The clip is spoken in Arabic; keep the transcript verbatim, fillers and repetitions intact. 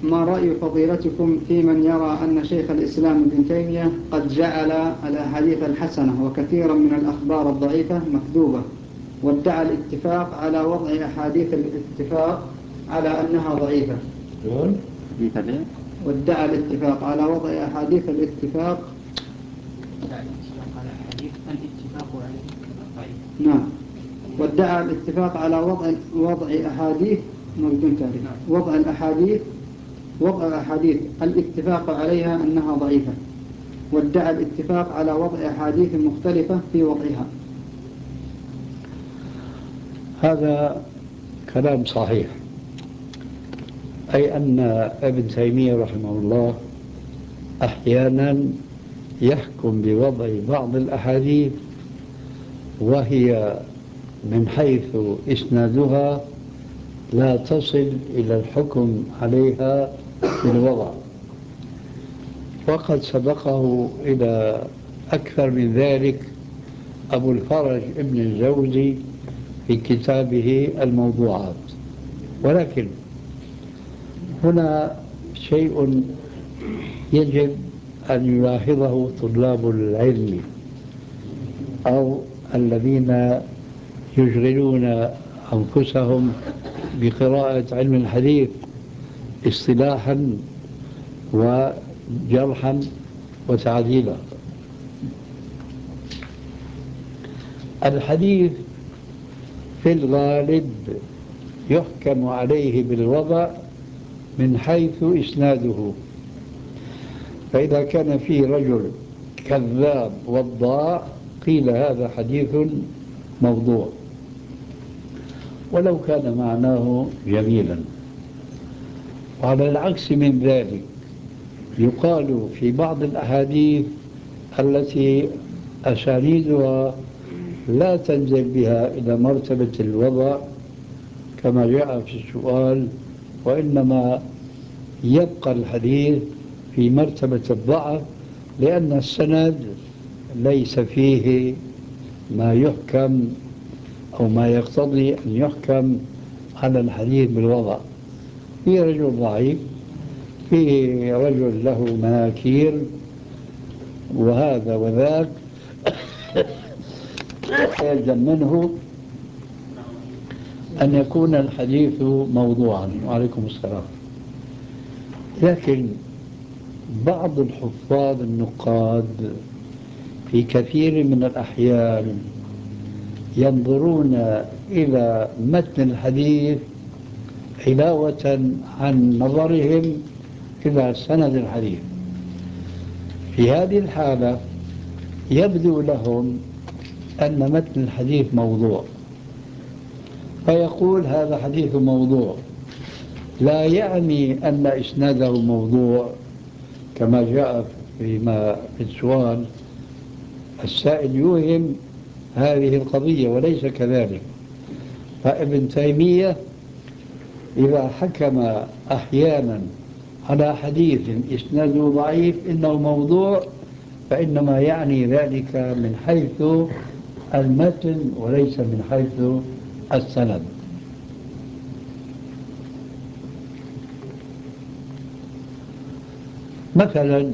ما رأي فضيلتكم في من يرى أن شيخ الإسلام ابن تيمية قد جعل الأحاديث الحسنة وكثيرا من الأخبار الضعيفة مكذوبة، وادعى الاتفاق على وضع أحاديث الاتفاق على أنها ضعيفة؟ وادعى الاتفاق على وضع أحاديث الاتفاق على أحاديث الاتفاق عليه ضعيف. نعم، وادعى الاتفاق على وضع وضع أحاديث موجود تاريخ وضع الأحاديث وضع الأحاديث الاتفاق عليها أنها ضعيفة، وادعى الاتفاق على وضع أحاديث مختلفة في وضعها. هذا كلام صحيح، أي أن ابن تيمية رحمه الله أحيانا يحكم بوضع بعض الأحاديث وهي من حيث إسنادها لا تصل إلى الحكم عليها بالوضع، وقد سبقه إلى أكثر من ذلك أبو الفرج ابن الجوزي في كتابه الموضوعات. ولكن هنا شيء يجب أن يلاحظه طلاب العلم أو الذين يشغلون أنفسهم بقراءة علم الحديث اصطلاحا وجرحا وتعديلا. الحديث في الغالب يحكم عليه بالوضع من حيث إسناده، فإذا كان فيه رجل كذاب وضاع قيل هذا حديث موضوع، ولو كان معناه جميلا. وعلى العكس من ذلك يقال في بعض الأحاديث التي أسانيدها لا تنزل بها إلى مرتبة الوضع كما جاء في السؤال، وإنما يبقى الحديث في مرتبة الضعف لأن السند ليس فيه ما يحكم أو ما يقتضي أن يحكم على الحديث بالوضع. في رجل ضعيف، في رجل له مناكير وهذا وذاك، يلزم منه أن يكون الحديث موضوعا. وعليكم السلام. لكن بعض الحفاظ النقاد في كثير من الأحيان ينظرون إلى متن الحديث علاوة عن نظرهم إلى سند الحديث. في هذه الحالة يبدو لهم أن متن الحديث موضوع، فيقول هذا حديث موضوع، لا يعني أن إسناده موضوع كما جاء فيما في السؤال. السائل يوهم هذه القضية وليس كذلك. فابن تيمية إذا حكم أحيانا على حديث إسناده ضعيف إنه موضوع، فإنما يعني ذلك من حيث المتن وليس من حيث السند. مثلا